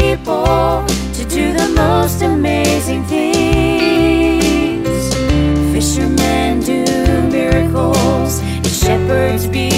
people to do the most amazing things. Fishermen do miracles, and shepherds be